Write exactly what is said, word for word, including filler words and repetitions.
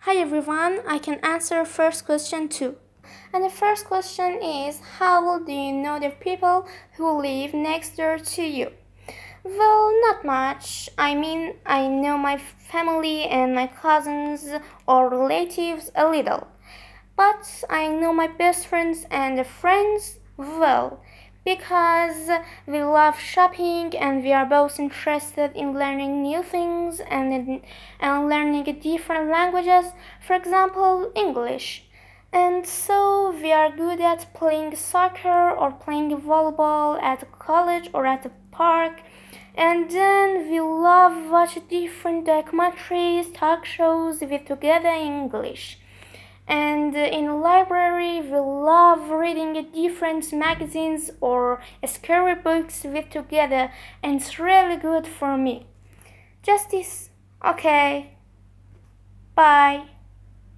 Hi everyone, I can answer first question too. And the first question is, how well do you know the people who live next door to you? Well, not much. I mean, I know my family and my cousins or relatives a little. But I know my best friends and friends well because we love shopping and we are both interested in learning new things and, and learning different languages, for example, English. And so we are good at playing soccer or playing volleyball at college or at the park. And then we love watch different documentaries, talk shows with together in English. And in a library, we love reading different magazines or scary books with together, and it's really good for me. Just this. Okay. Bye.